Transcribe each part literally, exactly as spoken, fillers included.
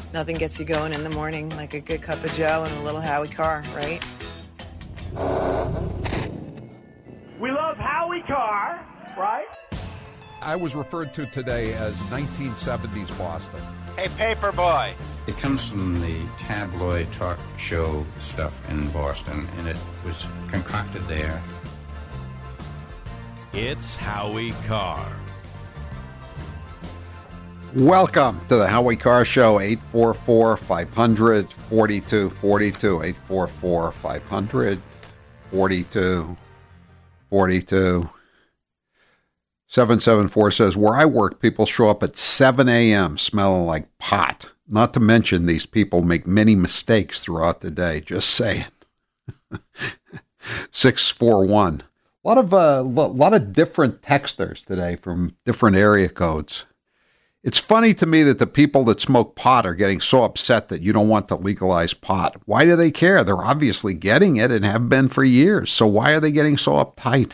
Nothing gets you going in the morning like a good cup of joe and a little Howie Carr, right? We love Howie Carr, right? I was referred to today as nineteen seventies Boston. Hey, Paperboy. It comes from the tabloid talk show stuff in Boston, and it was concocted there. It's Howie Carr. Welcome to the Howie Carr Show, eight four four, five hundred, forty-two forty-two, eight four four, five hundred, forty-two forty-two. seven seven four says, where I work, people show up at seven a.m. smelling like pot. Not to mention these people make many mistakes throughout the day. Just saying. six four one. A lot of, uh, lot of different texters today from different area codes. It's funny to me that the people that smoke pot are getting so upset that you don't want to legalize pot. Why do they care? They're obviously getting it and have been for years. So why are they getting so uptight?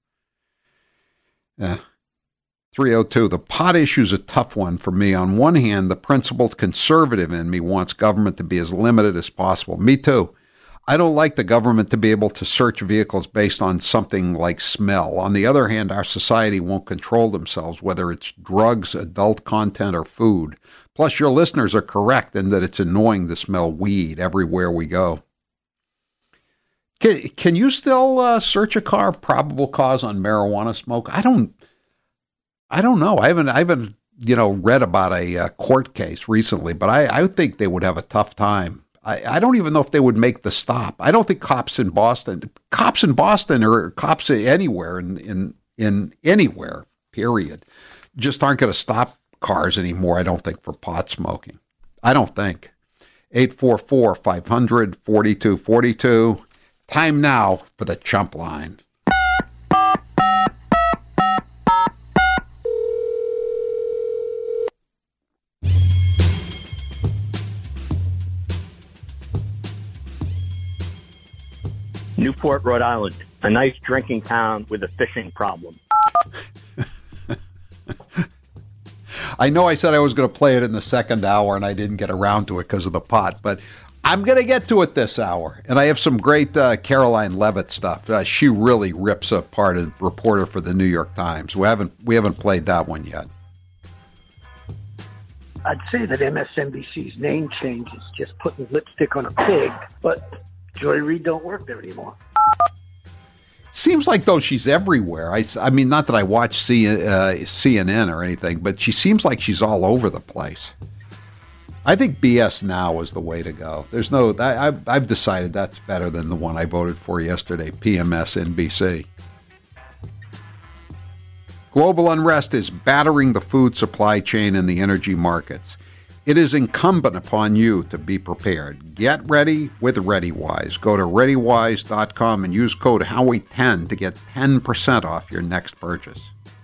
Yeah. three oh two, the pot issue is a tough one for me. On one hand, the principled conservative in me wants government to be as limited as possible. Me too. I don't like the government to be able to search vehicles based on something like smell. On the other hand, our society won't control themselves, whether it's drugs, adult content, or food. Plus, your listeners are correct in that it's annoying to smell weed everywhere we go. Can, can you still uh, search a car, probable cause on marijuana smoke? I don't, I don't know. I haven't, I haven't, you know, read about a uh, court case recently, but I, I think they would have a tough time. I, I don't even know if they would make the stop. I don't think cops in Boston, cops in Boston or cops anywhere in, in, in anywhere, period, just aren't going to stop cars anymore, I don't think, for pot smoking. I don't think. eight four four, five hundred, forty-two forty-two. Time now for the chump line. Newport, Rhode Island, a nice drinking town with a fishing problem. I know I said I was going to play it in the second hour, and I didn't get around to it because of the pot, but I'm going to get to it this hour. And I have some great uh, Caroline Levitt stuff. Uh, she really rips apart a reporter for the New York Times. We haven't we haven't played that one yet. I'd say that M S N B C's name change is just putting lipstick on a pig, but Joy Reid don't work there anymore. Seems like, though, she's everywhere. I, I mean, not that I watch C, uh, C N N or anything, but she seems like she's all over the place. I think B S Now is the way to go. There's no, I, I've, I've decided that's better than the one I voted for yesterday, P M S N B C. Global unrest is battering the food supply chain and the energy markets. It is incumbent upon you to be prepared. Get ready with ReadyWise. Go to ready wise dot com and use code Howie ten to get ten percent off your next purchase.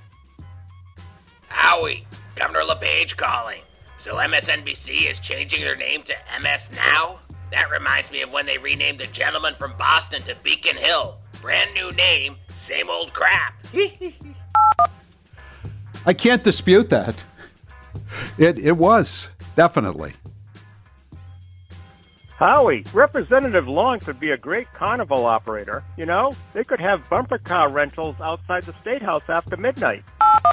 Howie, Governor LePage calling. So M S N B C is changing their name to M S Now? That reminds me of when they renamed the gentleman from Boston to Beacon Hill. Brand new name, same old crap. I can't dispute that. It it was. Definitely. Howie, Representative Long could be a great carnival operator. You know, they could have bumper car rentals outside the State House after midnight.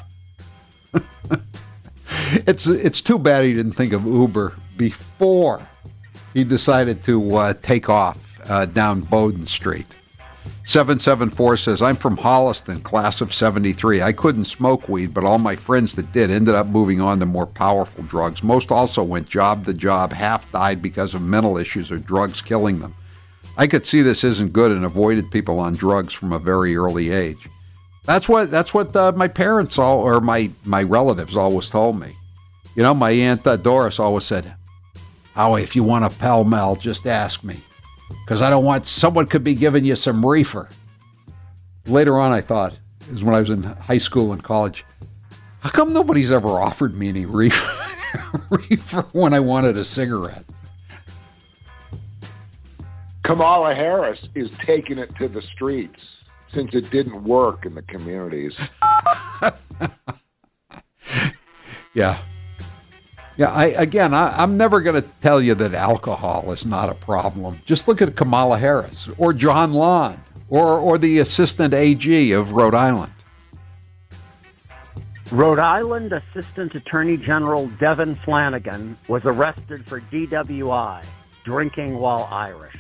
it's it's too bad he didn't think of Uber before he decided to uh, take off uh, down Bowden Street. seven seven four says, I'm from Holliston, class of seventy-three. I couldn't smoke weed, but all my friends that did ended up moving on to more powerful drugs. Most also went job to job. Half died because of mental issues or drugs killing them. I could see this isn't good and avoided people on drugs from a very early age. That's what that's what uh, my parents all, or my, my relatives always told me. You know, my Aunt uh, Doris always said, Howie, if you want a Pall-Mall, just ask me. Because I don't want, someone could be giving you some reefer. Later on, I thought, it was when I was in high school and college, how come nobody's ever offered me any reefer, reefer when I wanted a cigarette? Kamala Harris is taking it to the streets since it didn't work in the communities. Yeah. Yeah, I, again, I, I'm never going to tell you that alcohol is not a problem. Just look at Kamala Harris or John Lon or, or the assistant A G of Rhode Island. Rhode Island Assistant Attorney General Devin Flanagan was arrested for D W I, drinking while Irish.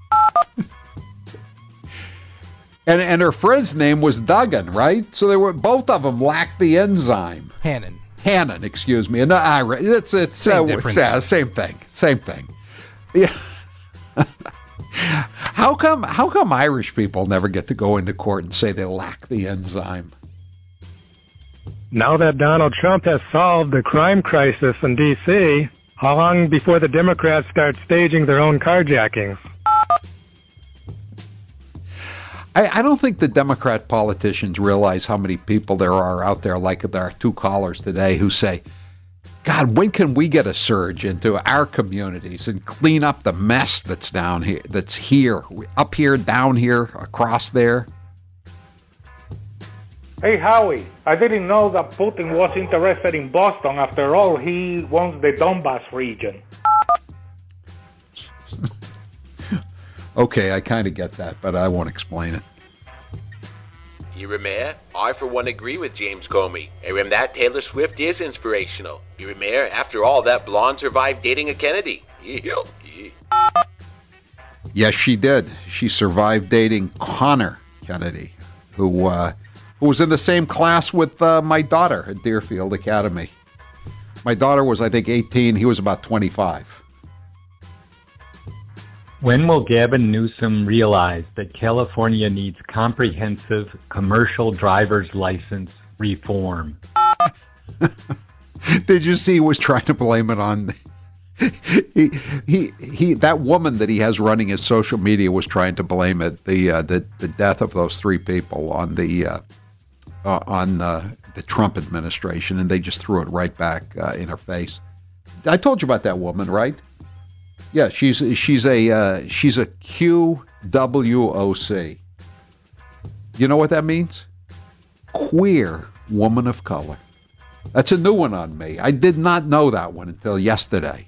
And and her friend's name was Duggan, right? So they were both of them lacked the enzyme. Hannon. Hannon, excuse me. And Irish. It's it's same uh, difference. Uh, same thing. Same thing. Yeah. How come? How come Irish people never get to go into court and say they lack the enzyme? Now that Donald Trump has solved the crime crisis in D C, how long before the Democrats start staging their own carjackings? I, I don't think the Democrat politicians realize how many people there are out there, like there are two callers today, who say, God, when can we get a surge into our communities and clean up the mess that's down here, that's here, up here, down here, across there? Hey, Howie, I didn't know that Putin was interested in Boston. After all, he wants the Donbass region. Okay, I kind of get that, but I won't explain it. You remember? I, for one, agree with James Comey. I remember that Taylor Swift is inspirational. You remember? After all, that blonde survived dating a Kennedy. Yes, she did. She survived dating Connor Kennedy, who... Uh, who was in the same class with uh, my daughter at Deerfield Academy. My daughter was, I think, eighteen. He was about twenty-five. When will Gavin Newsom realize that California needs comprehensive commercial driver's license reform? Did you see he was trying to blame it on... he, he, he, that woman that he has running his social media was trying to blame it, the, uh, the, the death of those three people on the... Uh, Uh, on uh, the Trump administration, and they just threw it right back uh, in her face. I told you about that woman, right? Yeah, she's she's a uh, she's a Q W O C. You know what that means? Queer woman of color. That's a new one on me. I did not know that one until yesterday.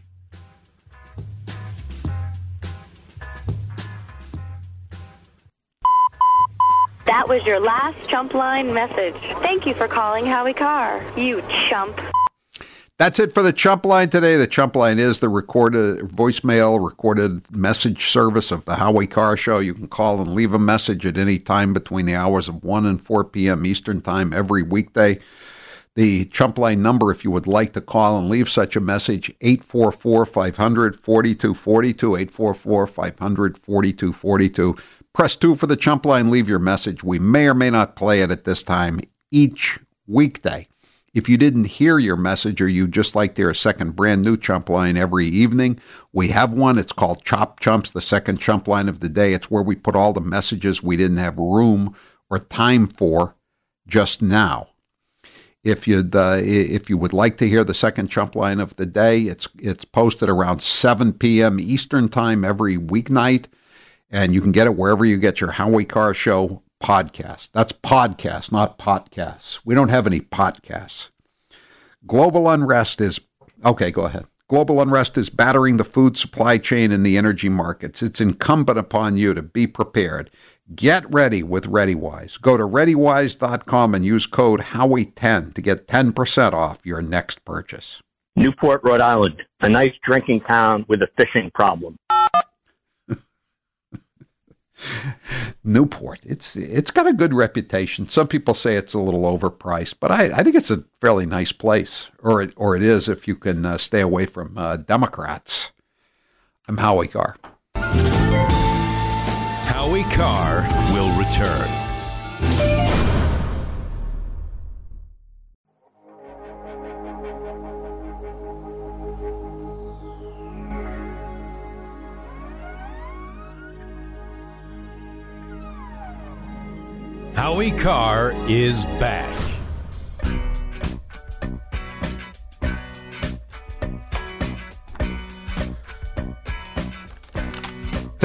That was your last chump line message. Thank you for calling Howie Carr, you chump. That's it for the Chump Line today. The Chump Line is the recorded voicemail, recorded message service of the Howie Carr Show. You can call and leave a message at any time between the hours of one and four p.m. Eastern Time every weekday. The Chump Line number, if you would like to call and leave such a message, eight four four, five hundred, forty-two forty-two, eight four four, five hundred, forty-two forty-two. Press two for the Chump Line. Leave your message. We may or may not play it at this time each weekday. If you didn't hear your message or you just like to hear a second brand new Chump Line every evening, we have one. It's called Chop Chumps, the second Chump Line of the day. It's where we put all the messages we didn't have room or time for just now. If you'd uh, if you would like to hear the second Chump Line of the day, it's it's posted around seven p.m. Eastern Time every weeknight. And you can get it wherever you get your Howie Carr Show podcast. That's podcast, not podcasts. We don't have any podcasts. Global unrest is, okay, go ahead. Global unrest is battering the food supply chain and the energy markets. It's incumbent upon you to be prepared. Get ready with ReadyWise. Go to ready wise dot com and use code Howie ten to get ten percent off your next purchase. Newport, Rhode Island, a nice drinking town with a fishing problem. Newport, it's it's got a good reputation. Some people say it's a little overpriced, but I, I think it's a fairly nice place, or it, or it is if you can uh, stay away from uh, Democrats. I'm Howie Carr. Howie Carr will return. Howie Carr is back.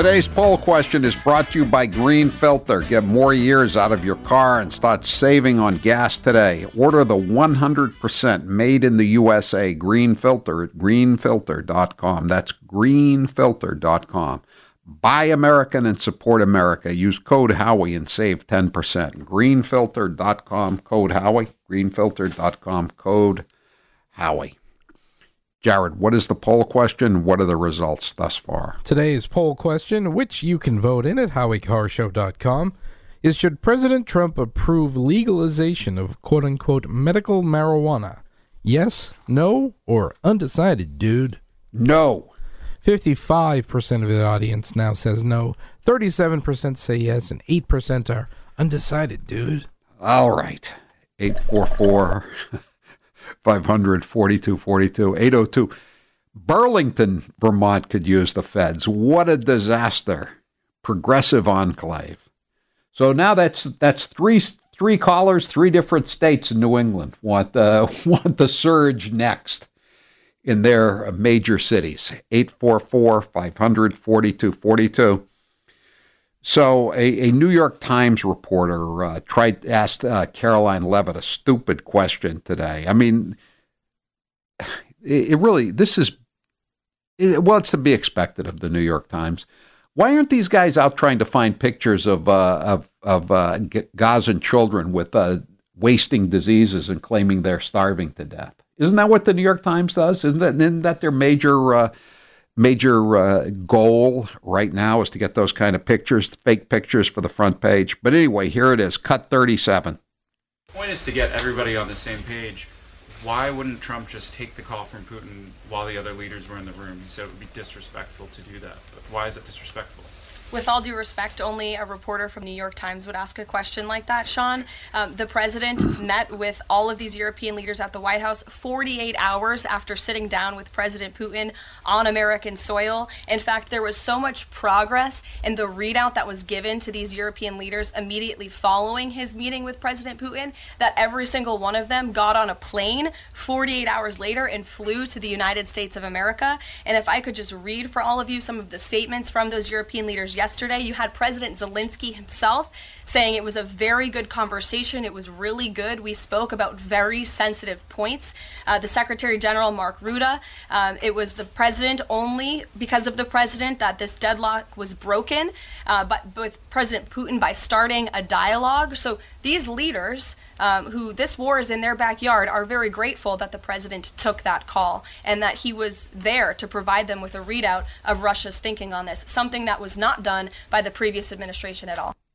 Today's poll question is brought to you by Green Filter. Get more years out of your car and start saving on gas today. Order the one hundred percent made in the U S A Green Filter at green filter dot com. That's green filter dot com. Buy American and support America. Use code Howie and save ten percent. green filter dot com, code Howie. green filter dot com, code Howie. Jared, what is the poll question? What are the results thus far? Today's poll question, which you can vote in at howie car show dot com, is should President Trump approve legalization of quote-unquote medical marijuana? Yes, no, or undecided, dude? No. fifty-five percent of the audience now says no, thirty-seven percent say yes, and eight percent are undecided, dude. All right. eight four four five hundred, forty-two forty-two, eight oh two. Burlington, Vermont could use the feds. What a disaster. Progressive enclave. So now that's that's three three callers, three different states in New England want uh, want the surge next in their major cities. eight four four five hundred, forty-two forty-two. So a, a New York Times reporter uh, tried asked uh, Caroline Levitt a stupid question today. I mean, it, it really, this is, it, well, it's to be expected of the New York Times. Why aren't these guys out trying to find pictures of uh, of, of uh, Gazan children with uh, wasting diseases and claiming they're starving to death? Isn't that what the New York Times does? Isn't that, isn't that their major uh, major uh, goal right now is to get those kind of pictures, fake pictures for the front page? But anyway, here it is, cut thirty-seven. The point is to get everybody on the same page. Why wouldn't Trump just take the call from Putin while the other leaders were in the room? He said it would be disrespectful to do that. But why is it disrespectful? With all due respect, only a reporter from New York Times would ask a question like that, Sean. Um, the president met with all of these European leaders at the White House forty-eight hours after sitting down with President Putin on American soil. In fact, there was so much progress in the readout that was given to these European leaders immediately following his meeting with President Putin that every single one of them got on a plane forty-eight hours later and flew to the United States of America. And if I could just read for all of you some of the statements from those European leaders yesterday, you had President Zelensky himself saying it was a very good conversation. It was really good. We spoke about very sensitive points. Uh, the Secretary General, Mark Rutte, um, it was the president only because of the president that this deadlock was broken, uh, but with President Putin by starting a dialogue. So these leaders, um, who this war is in their backyard, are very grateful that the president took that call and that he was there to provide them with a readout of Russia's thinking on this, something that was not done by the previous administration at all.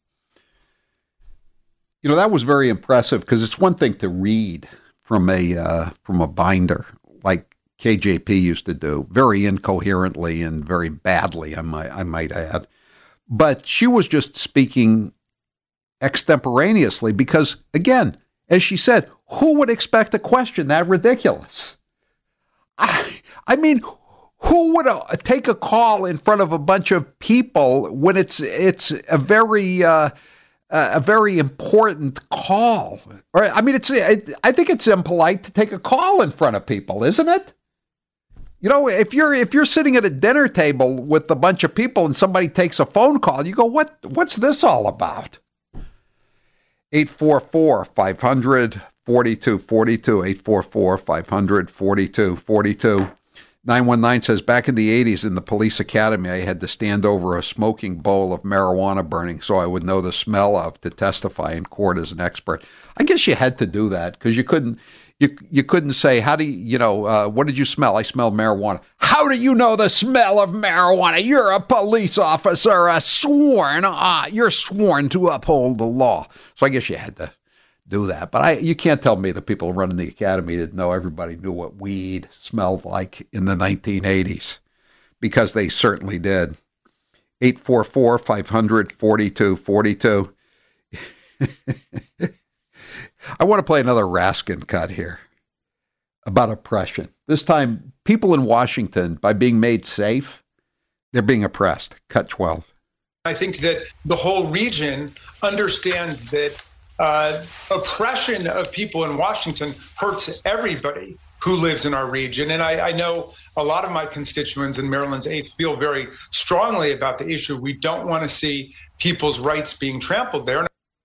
You know, that was very impressive because it's one thing to read from a uh, from a binder like K J P used to do, very incoherently and very badly, I might I might add. But she was just speaking extemporaneously because, again, as she said, who would expect a question that ridiculous? I, I mean, who would uh, take a call in front of a bunch of people when it's it's a very uh, a very important call? Or I mean, it's I think it's impolite to take a call in front of people, isn't it? You know, if you're if you're sitting at a dinner table with a bunch of people and somebody takes a phone call, you go, "What? What's this all about?" eight four four, five hundred, forty-two forty-two, eight four four, five hundred, forty-two forty-two. nine one nine says, back in the eighties in the police academy, I had to stand over a smoking bowl of marijuana burning so I would know the smell of to testify in court as an expert. I guess you had to do that because you couldn't you you couldn't say, how do you, you know, uh, what did you smell? I smelled marijuana. How do you know the smell of marijuana? You're a police officer, a sworn, uh, you're sworn to uphold the law. So I guess you had to do that. But I, you can't tell me the people running the academy didn't know everybody knew what weed smelled like in the nineteen eighties, because they certainly did. eight four four, five hundred, forty-two forty-two. I want to play another Raskin cut here about oppression. This time, people in Washington, by being made safe, they're being oppressed. Cut twelve. I think that the whole region understands that Uh, oppression of people in Washington hurts everybody who lives in our region. And I, I know a lot of my constituents in Maryland's eighth feel very strongly about the issue. We don't want to see people's rights being trampled there.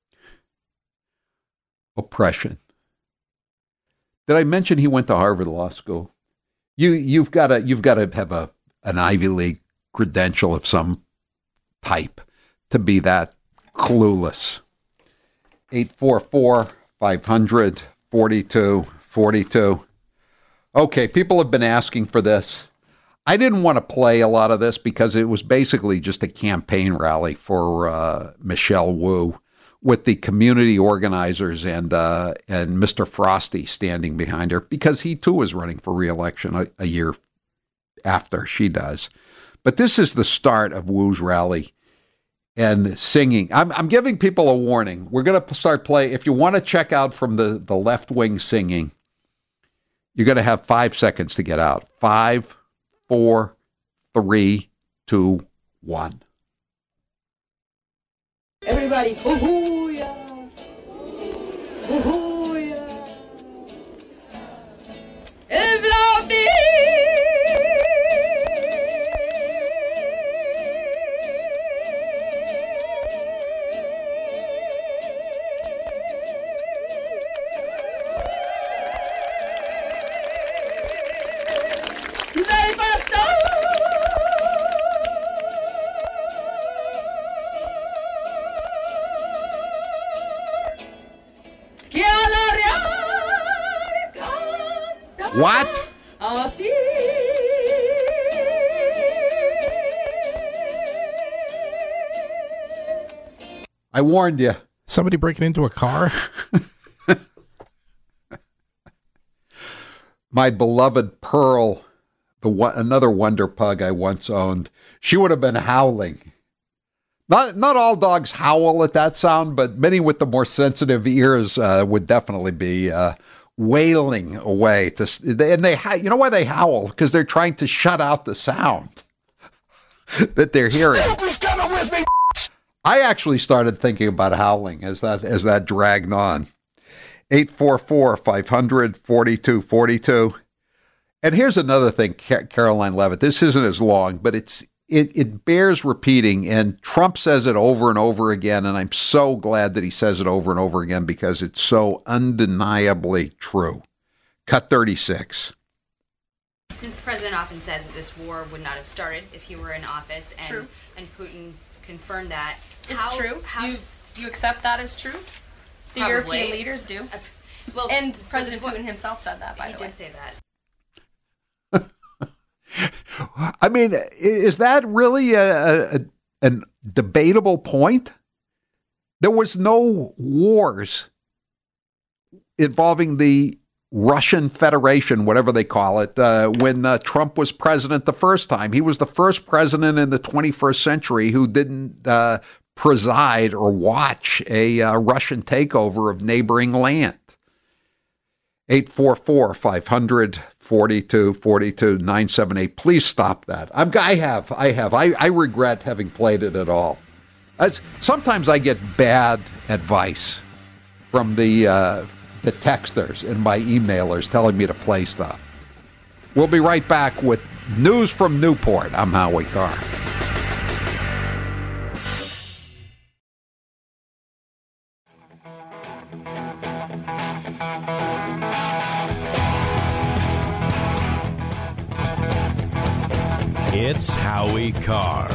Oppression. Did I mention he went to Harvard Law School? You you've got to you've got to have a an Ivy League credential of some type to be that clueless. eight four four, five hundred, forty-two forty-two. Okay, people have been asking for this. I didn't want to play a lot of this because it was basically just a campaign rally for uh, Michelle Wu, with the community organizers and uh, and Mister Frosty standing behind her, because he too is running for re-election a, a year after she does. But this is the start of Wu's rally and singing. I'm, I'm giving people a warning. We're going to start playing. If you want to check out from the, the left wing singing, you're going to have five seconds to get out. Five, four, three, two, one. Everybody, hoo-hoo-ya, hoo-hoo-ya. El flautín. Del pastor. What? I warned you. Somebody breaking into a car? My beloved Pearl, the one, another wonder pug I once owned, she would have been howling. Not not all dogs howl at that sound, but many with the more sensitive ears uh, would definitely be uh, wailing away. To, and they, you know why they howl? Because they're trying to shut out the sound that they're hearing. I actually started thinking about howling as that as that dragged on. eight four four, five hundred, forty-two forty-two. And here's another thing, Caroline Levitt. This isn't as long, but it's It, it bears repeating, and Trump says it over and over again, and I'm so glad that he says it over and over again because it's so undeniably true. Cut thirty-six. Since the president often says that this war would not have started if he were in office, and, True. and Putin confirmed that. It's how, true. How Do you, does, do you accept that as truth? The Probably. European leaders do. Uh, well, and President what, Putin himself said that, by he the way. did say that. I mean, is that really a, a, a debatable point? There was no wars involving the Russian Federation, whatever they call it, uh, when uh, Trump was president the first time. He was the first president in the twenty-first century who didn't uh, preside or watch a uh, Russian takeover of neighboring land. eight four four, five hundred, forty-two forty-two, nine seven eight. Please stop that. I'm, I have. I have. I, I regret having played it at all. As, sometimes I get bad advice from the uh, the texters and my emailers telling me to play stuff. We'll be right back with news from Newport. I'm Howie Carr. It's Howie Carr.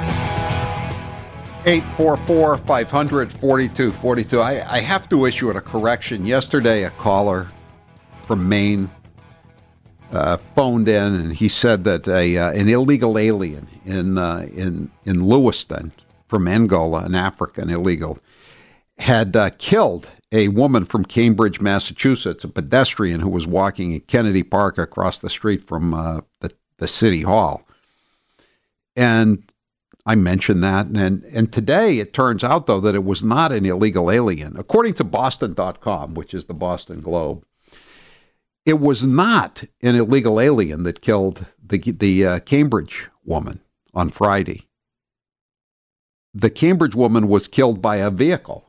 eight four four, five hundred, forty-two forty-two. I, I have to issue a correction. Yesterday, a caller from Maine uh, phoned in, and he said that a uh, an illegal alien in uh, in in Lewiston from Angola, an African illegal, had uh, killed a woman from Cambridge, Massachusetts, a pedestrian who was walking at Kennedy Park across the street from uh, the, the city hall. And I mentioned that. And, and today it turns out, though, that it was not an illegal alien. According to Boston dot com, which is the Boston Globe, it was not an illegal alien that killed the, the uh, Cambridge woman on Friday. The Cambridge woman was killed by a vehicle.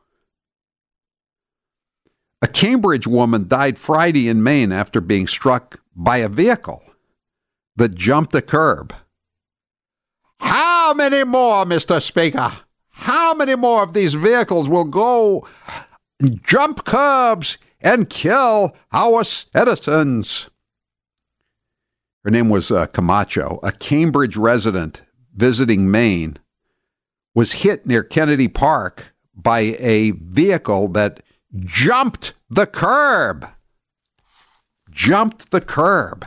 A Cambridge woman died Friday in Maine after being struck by a vehicle. that jumped the curb. How many more, Mister Speaker? How many more of these vehicles will go jump curbs and kill our citizens? Her name was uh, Camacho, a Cambridge resident visiting Maine, was hit near Kennedy Park by a vehicle that jumped the curb. Jumped the curb.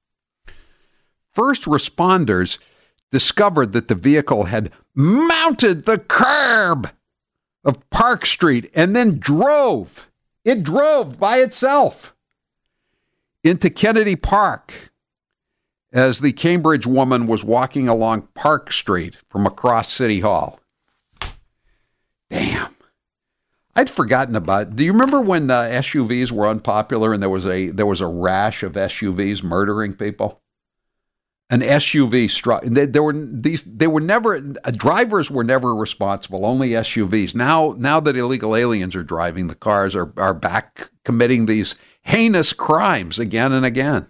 First responders discovered that the vehicle had mounted the curb of Park Street and then drove. It drove by itself into Kennedy Park as the Cambridge woman was walking along Park Street from across City Hall. Damn. I'd forgotten about. Do you remember when uh, S U Vs were unpopular and there was a there was a rash of S U Vs murdering people? An S U V struck. They, they were these. They were never. Uh, drivers were never responsible. Only S U Vs. Now, now that illegal aliens are driving, the cars are are back committing these heinous crimes again and again.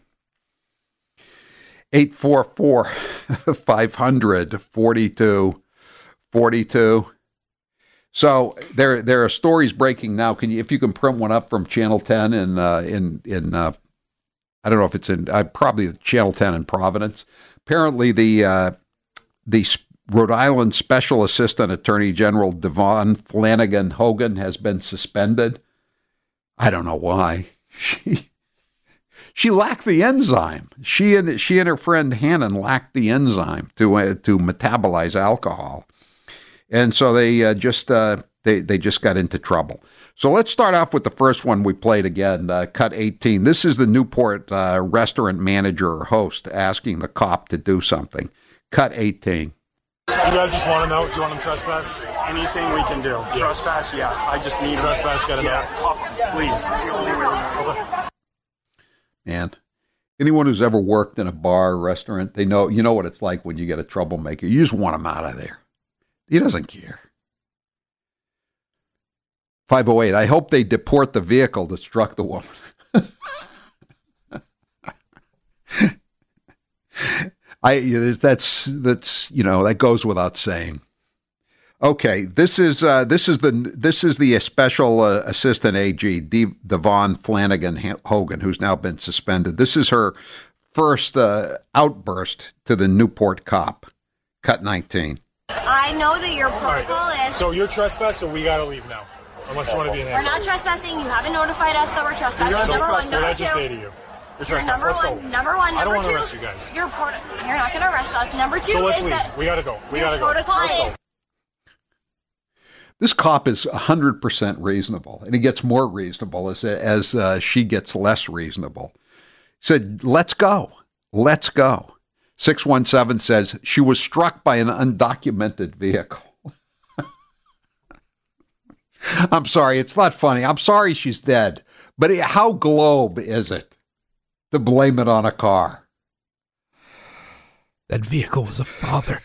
eight four four, five hundred, forty-two forty-two. So there there are stories breaking now. Can you, if you can print one up from Channel ten in uh, in in uh, I don't know if it's in uh, probably Channel ten in Providence. Apparently, the uh, the Rhode Island Special Assistant Attorney General Devon Flanagan Hogan has been suspended. I don't know why. She she lacked the enzyme. She and she and her friend Hannon lacked the enzyme to uh, to metabolize alcohol. And so they uh, just uh, they they just got into trouble. So let's start off with the first one we played again, uh, cut eighteen. This is the Newport uh, restaurant manager or host asking the cop to do something. Cut eighteen. You guys just want to know? Do you want them trespass? Anything we can do. Yeah. Trespass, yeah. I just need trespass. Got to know. Yeah, cop, please. It's the only way. Okay. And anyone who's ever worked in a bar or restaurant, they know you know what it's like when you get a troublemaker. You just want him out of there. He doesn't care. five oh eight, I hope they deport the vehicle that struck the woman. I that's that's you know that goes without saying. Okay, this is uh, this is the this is the special uh, assistant A G De- Devon Flanagan Hogan, who's now been suspended. This is her first uh, outburst to the Newport cop. Cut nineteen. I know that your protocol right. is... So you're trespassing, or we gotta leave now? Unless you want to be in there. We're not trespassing. You haven't notified us that we're trespassing. You're number what one. Number did I two. just say to you? You're You're trespassing. number Let's one. go. Number one. Number I don't want two. to arrest you guys. Your proto- You're not going to arrest us. Number two so let's is leave. that... We gotta go. We your gotta go. protocol Let's is... go. This cop is one hundred percent reasonable, and he gets more reasonable as as uh, she gets less reasonable. He said, let's go. Let's go. six one seven says she was struck by an undocumented vehicle. I'm sorry, it's not funny. I'm sorry she's dead. But how globe is it to blame it on a car? That vehicle was a father.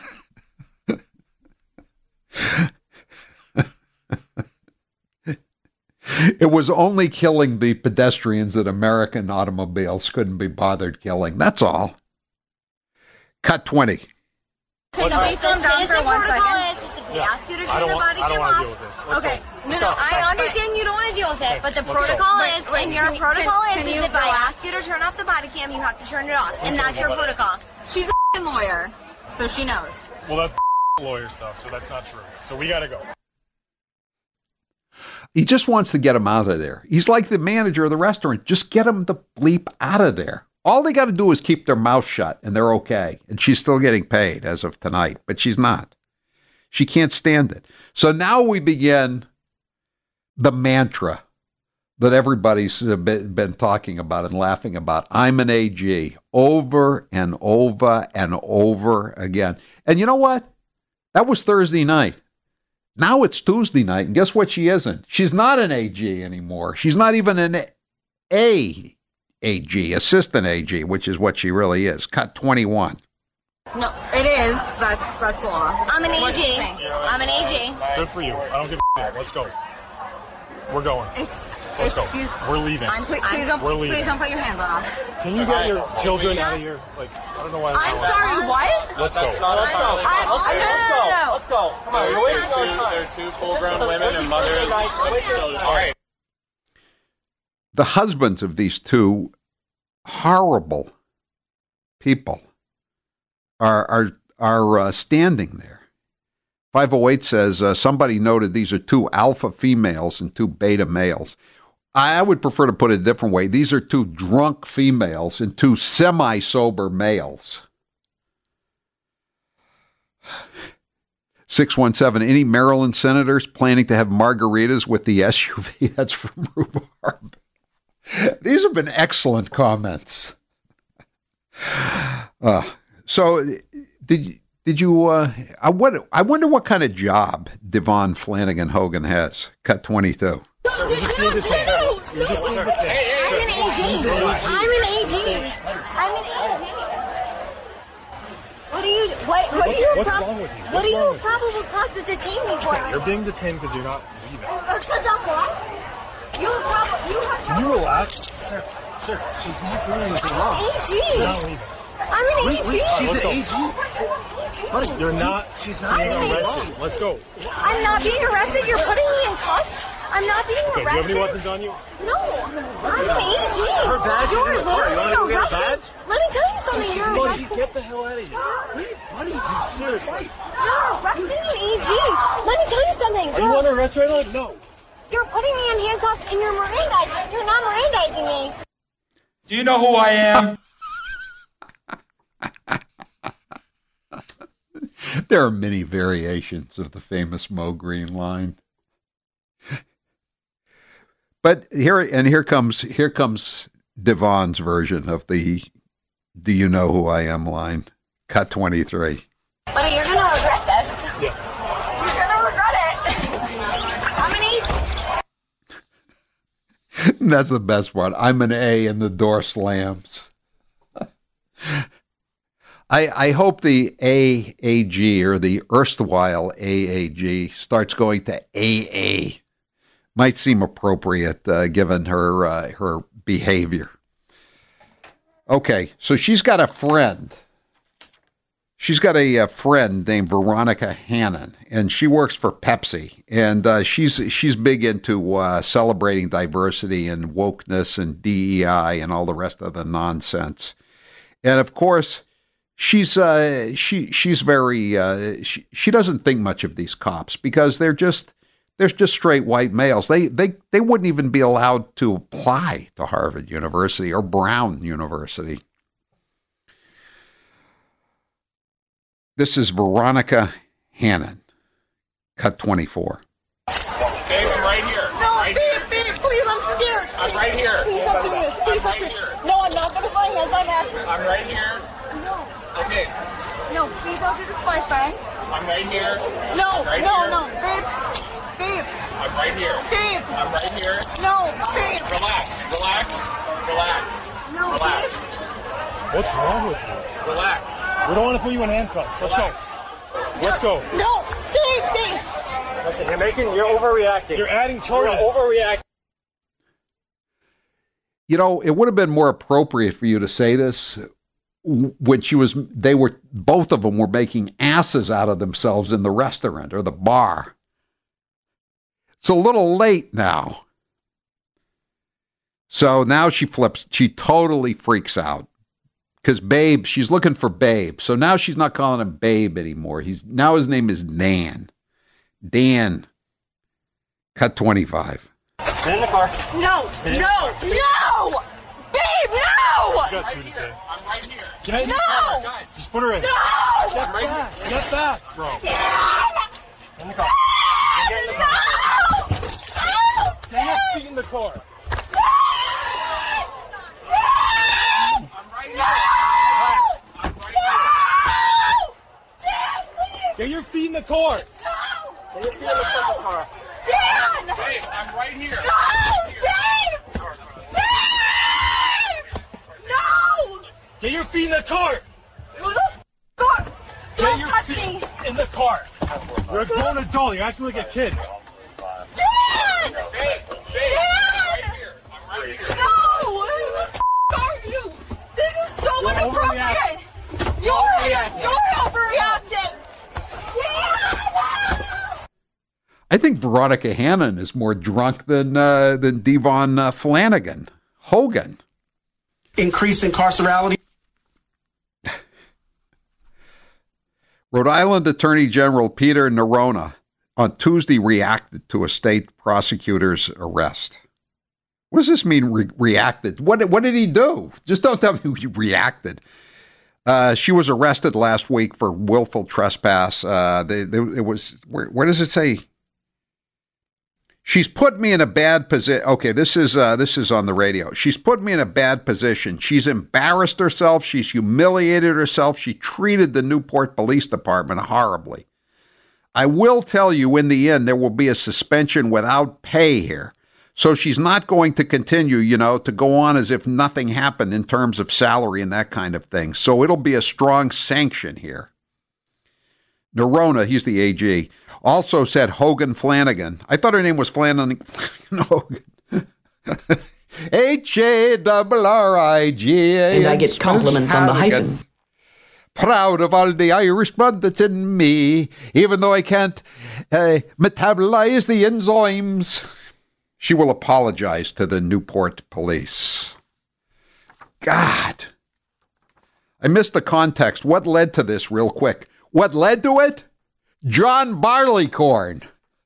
It was only killing the pedestrians that American automobiles couldn't be bothered killing. That's all. Cut twenty. Let's no, the citizen protocol is, is if we yeah. ask you to turn the body I don't cam want off. to deal with this. Let's okay. Go. No, Let's no, go. I understand you don't want to deal with it, okay. but the Let's protocol go. is, wait, wait, and your can, protocol can, is, can is you if I relax? ask you to turn off the body cam, you have to turn it off, and that's your protocol. She's a f***ing lawyer, so she knows. Well, that's lawyer stuff, so that's not true. So we got to go. He just wants to get him out of there. He's like the manager of the restaurant. Just get him the bleep out of there. All they got to do is keep their mouth shut, and they're okay. And she's still getting paid as of tonight, but she's not. She can't stand it. So now we begin the mantra that everybody's been, been talking about and laughing about. I'm an A G, over and over and over again. And you know what? That was Thursday night. Now it's Tuesday night, and guess what she isn't? She's not an A G anymore. She's not even an A A G, assistant A G, which is what she really is. Cut twenty-one. No, it is. That's that's law. I'm an What's A G. she saying? I'm an A G. Good for you. I don't give a shit. Let's go. We're going. It's, Let's go. Excuse- We're leaving. I'm, please, please don't, We're leaving. please don't put your hands on us. Can you get your children out of here? Like, I don't know why. I'm sorry, what? Let's go. Let's go. Let's go. No, no, no. Let's go. Come on. You're wasting our time. There are two full-grown women and mothers. All right. The husbands of these two horrible people are are are uh, standing there. five oh eight says uh, somebody noted these are two alpha females and two beta males. I would prefer to put it a different way. These are two drunk females and two semi-sober males. six one seven, any Maryland senators planning to have margaritas with the S U V? That's from Rhubarb. These have been excellent comments. Uh, so, did did you? Uh, I wonder. I wonder what kind of job Devon Flanagan Hogan has. Cut twenty-two. Sir, we just need to take. We just need to take. I'm an A G. I'm an A G. I'm an A G. What do you? What? What do you? What's prob- wrong with you? What What's do wrong you with you? probable cause to detain me for? You're being detained because you're not leaving. Because I'm what? You probably you have. Can you relax, sir? Sir, she's not doing anything wrong. A G. She's not leaving. I'm an Wait, A G. wait, she's Let's an go. A G. Buddy, you're not. She's not being arrested. Let's go. I'm not being arrested. You're putting me in cuffs. I'm not being Okay, do you arrested. have any weapons on you? No, I'm an A G. Her badge is in You're the car. You want to go get a arrested. badge? Let me tell you something. You're Buddy, arrested. get the hell out of here. Wait, buddy, just seriously. You're arresting an A G. Let me tell you something. Are you You're- under arrest right now? No. You're putting me in handcuffs and you're Mirandizing. You're not Mirandizing me. Do you know who I am? There are many variations of the famous Mo Green line. But here and here comes here comes Devon's version of the "Do you know who I am" line. Cut twenty-three. Buddy, you're gonna regret this. Yeah. You're gonna regret it. I'm an A G. That's the best part. I'm an A and the door slams. I I hope the A A G or the erstwhile A A G starts going to A A. Might seem appropriate uh, given her uh, her behavior. Okay, so she's got a friend. She's got a, a friend named Veronica Hannon, and she works for Pepsi. And uh, she's she's big into uh, celebrating diversity and wokeness and D E I and all the rest of the nonsense. And of course, she's uh, she she's very uh, she she doesn't think much of these cops because they're just they're just straight white males. They they they wouldn't even be allowed to apply to Harvard University or Brown University. This is Veronica Hannon, cut twenty-four. Babe, I'm right here. No, right babe, here. babe, please, I'm scared. I'm right here. Please don't do this. Please I'm don't right do here. No, I'm not gonna put my hands on that. I'm right here. No. Okay. No, please don't do this to my friend. I'm right here. No, right no, here. no, babe. Babe. I'm right here. Babe. I'm right here. No, babe. Relax. Relax. Relax. No, Relax. What's wrong with you? Relax. We don't want to put you in handcuffs. Let's go. Let's go. No, babe, babe. Listen, you're making, you're overreacting. You're adding charges. You're overreacting. You know, it would have been more appropriate for you to say this when she was, they were, both of them were making asses out of themselves in the restaurant or the bar. It's a little late now. So now she flips, she totally freaks out. Because Babe, she's looking for Babe. So now she's not calling him Babe anymore. He's now his name is Dan. Dan. Cut twenty-five. Get in the car. No, no, no! Babe, no! You got two to say. I'm right here. Get in No! the car. Just put her in. No! Get back. Get back, bro. Dad! In the car. Get in the car. No! No! Get your feet in the car. I'm right here. I'm right here. Get your feet in the car. No! Get your feet in the fucking car. Dan! Babe, I'm right here. No! Babe! Babe! No! Get your feet in the car. Who the f*** Get Don't your touch feet me! in the car. You're a grown adult. You're acting like a kid. Dan! Babe, babe, Dan! I think Veronica Hannon is more drunk than uh, than Devon uh, Flanagan. Hogan. Increase in carcerality. Rhode Island Attorney General Peter Nerona on Tuesday reacted to a state prosecutor's arrest. What does this mean, re- reacted? What, what did he do? Just don't tell me who he reacted. Uh, she was arrested last week for willful trespass. Uh, they, they, it was, where, where does it say? She's put me in a bad position. Okay, this is uh, this is on the radio. She's put me in a bad position. She's embarrassed herself. She's humiliated herself. She treated the Newport Police Department horribly. I will tell you, in the end, there will be a suspension without pay here. So she's not going to continue, you know, to go on as if nothing happened in terms of salary and that kind of thing. So it'll be a strong sanction here. Nerona, he's the A G, also said Hogan Flanagan. I thought her name was Flanagan Hogan. H A R R I G A N. And I get compliments on the hyphen. Proud of all the Irish blood that's in me, even though I can't uh, metabolize the enzymes. She will apologize to the Newport police. God. I missed the context. What led to this real quick? What led to it? John Barleycorn.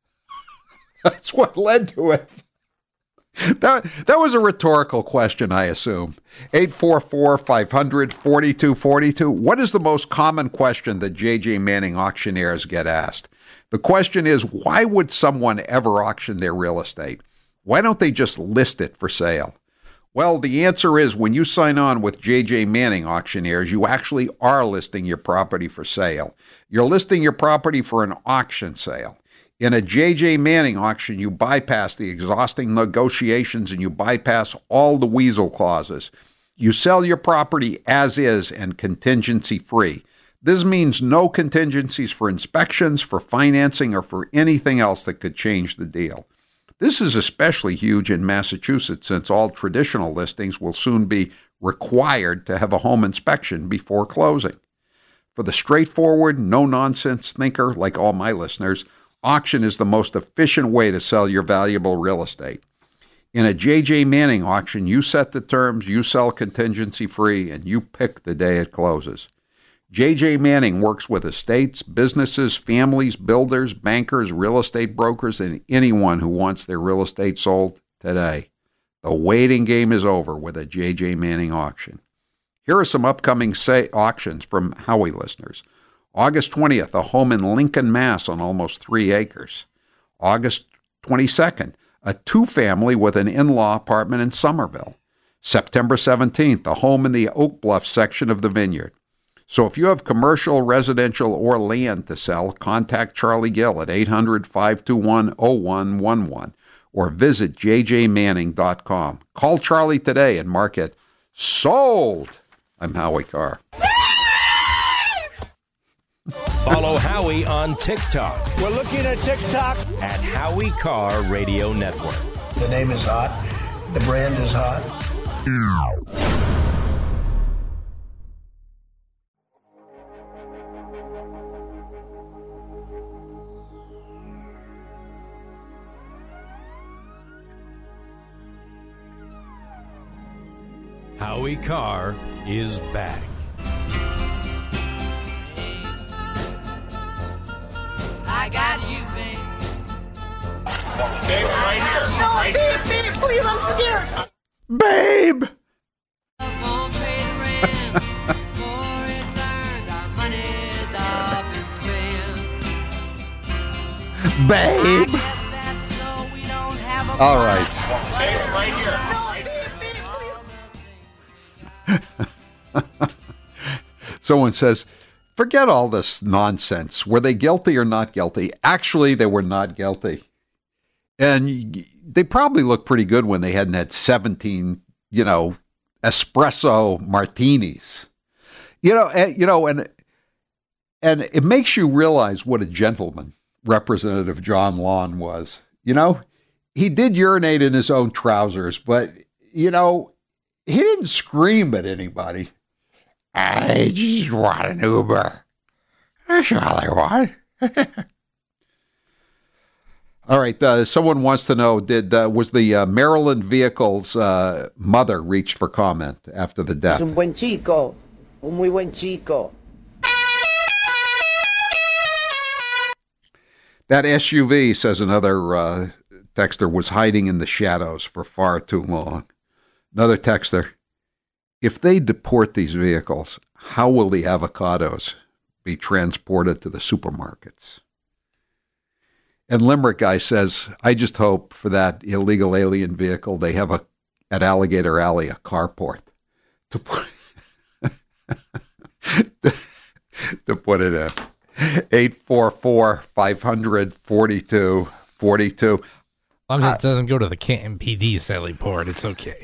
That's what led to it. That, that was a rhetorical question, I assume. eight four four, five hundred, forty-two forty-two. What is the most common question that J J Manning auctioneers get asked? The question is, why would someone ever auction their real estate? Why don't they just list it for sale? Well, the answer is when you sign on with J J Manning Auctioneers, you actually are listing your property for sale. You're listing your property for an auction sale. In a J J Manning auction, you bypass the exhausting negotiations and you bypass all the weasel clauses. You sell your property as is and contingency free. This means no contingencies for inspections, for financing, or for anything else that could change the deal. This is especially huge in Massachusetts since all traditional listings will soon be required to have a home inspection before closing. For the straightforward, no-nonsense thinker like all my listeners, auction is the most efficient way to sell your valuable real estate. In a J J Manning auction, you set the terms, you sell contingency-free, and you pick the day it closes. J J Manning works with estates, businesses, families, builders, bankers, real estate brokers, and anyone who wants their real estate sold today. The waiting game is over with a J J Manning auction. Here are some upcoming say auctions from Howie listeners. August twentieth, a home in Lincoln, Mass. On almost three acres. August twenty-second, a two-family with an in-law apartment in Somerville. September seventeenth, a home in the Oak Bluff section of the Vineyard. So if you have commercial, residential, or land to sell, contact Charlie Gill at eight hundred, five two one, oh one one one or visit j j manning dot com. Call Charlie today and mark it sold. I'm Howie Carr. Follow Howie on TikTok. We're looking at TikTok. At Howie Carr Radio Network. The name is hot. The brand is hot. Howie Carr is back. I got you, babe. Babe, right here. No, right babe, here. babe, please, I'm scared. Babe! Babe! All right. Babe, right here. Someone says, forget all this nonsense. Were they guilty or not guilty? Actually, they were not guilty. And they probably looked pretty good when they hadn't had seventeen, you know, espresso martinis. You know, and, you know, and and it makes you realize what a gentleman Representative John Lawn was. You know, he did urinate in his own trousers, but, you know, he didn't scream at anybody. I just want an Uber. That's all I want. All right. Uh, someone wants to know: Did uh, was the uh, Maryland vehicle's uh, mother reached for comment after the death? Es un buen chico, un muy buen chico. That S U V, says another uh, texter, was hiding in the shadows for far too long. Another texter: if they deport these vehicles, how will the avocados be transported to the supermarkets? And Limerick guy says, I just hope for that illegal alien vehicle they have a at Alligator Alley a carport to put to, to put it in. eight four four, five hundred, forty-two forty-two. As long as it doesn't go to the Canton P D Sally Port, it's okay.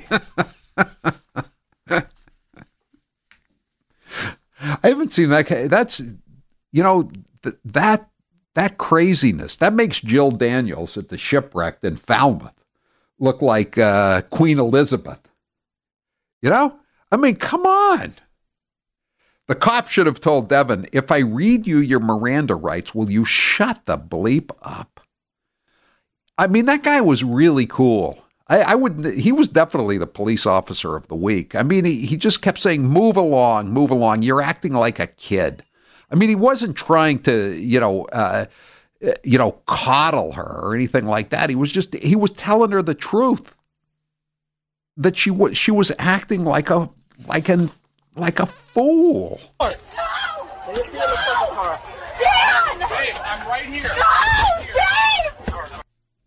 I haven't seen that. That's, you know, th- that that craziness. That makes Jill Daniels at the shipwreck in Falmouth look like uh, Queen Elizabeth. You know? I mean, come on. The cop should have told Devin, if I read you your Miranda rights, will you shut the bleep up? I mean, that guy was really cool. I, I would. He was definitely the police officer of the week. I mean, he, he just kept saying, move along, move along. You're acting like a kid. I mean, he wasn't trying to, you know, uh, you know, coddle her or anything like that. He was just, he was telling her the truth that she was, she was acting like a, like an, like a fool. Dan! Hey, I'm right here. No, Dan!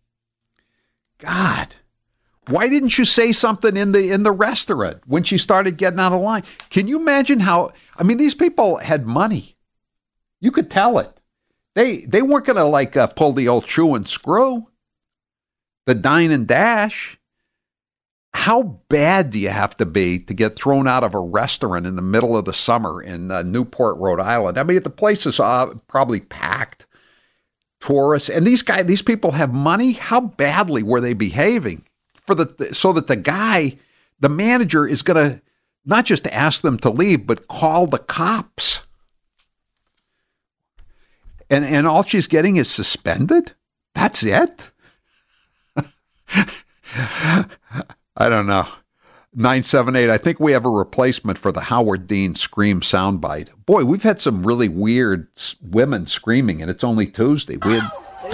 God. Why didn't you say something in the in the restaurant when she started getting out of line? Can you imagine how, I mean, these people had money. You could tell it. They they weren't going to like uh, pull the old chew and screw, the dine and dash. How bad do you have to be to get thrown out of a restaurant in the middle of the summer in uh, Newport, Rhode Island? I mean, the place is uh, probably packed, tourists, and these guys, these people have money. How badly were they behaving for the so that the guy, the manager, is going to not just ask them to leave, but call the cops? And and all she's getting is suspended? That's it? I don't know. nine seven eight, I think we have a replacement for the Howard Dean scream soundbite. Boy, we've had some really weird women screaming, and it's only Tuesday. We had...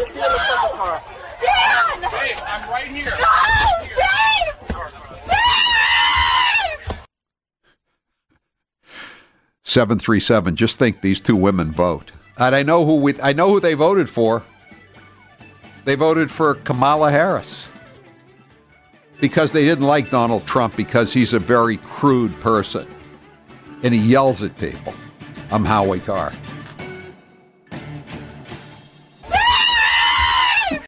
Dan! Hey, I'm right here. No, Dan! Dan! seven three seven, just think these two women vote. And I know who we, I know who they voted for. They voted for Kamala Harris. Because they didn't like Donald Trump because he's a very crude person. And he yells at people. I'm Howie Carr.